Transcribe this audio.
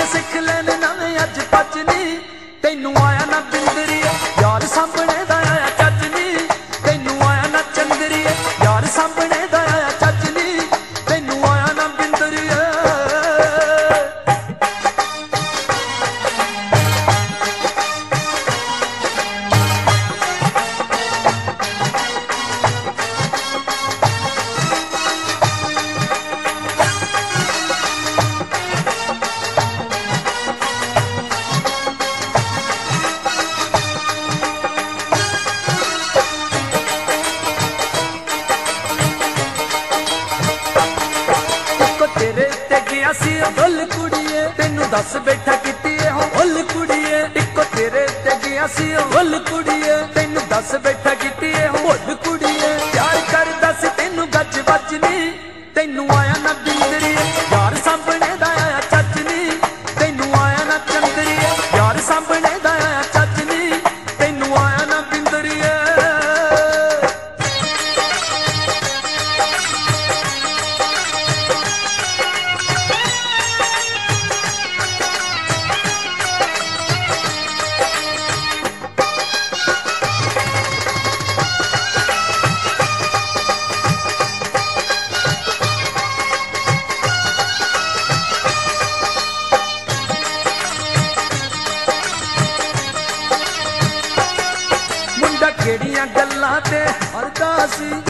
सिख लेने नवे अज पचनी तैनू आया ना बिंदरीए यार सामने दा आया चचनी तैनू आया ना चंदरीए यार सामने दा आया चचनी तैनू आया ना बिंदरीए हुल कुड़िए तेनू दस बैठा किती हो हुल कुड़िए इको तेरे ते गया सी हुल कुड़िए तेनू दस बैठा किती हो हुल कुड़िए प्यार कर दस तेनू गज बजनी तेनू आया ना बिंदरीए यार सामने दा आया चचनी तेनू आया ना चंदरीए यार सामने दा आया चचनी तेनू आया ना बिंदरीए केड़ियां गल्लां ते हरदा सी।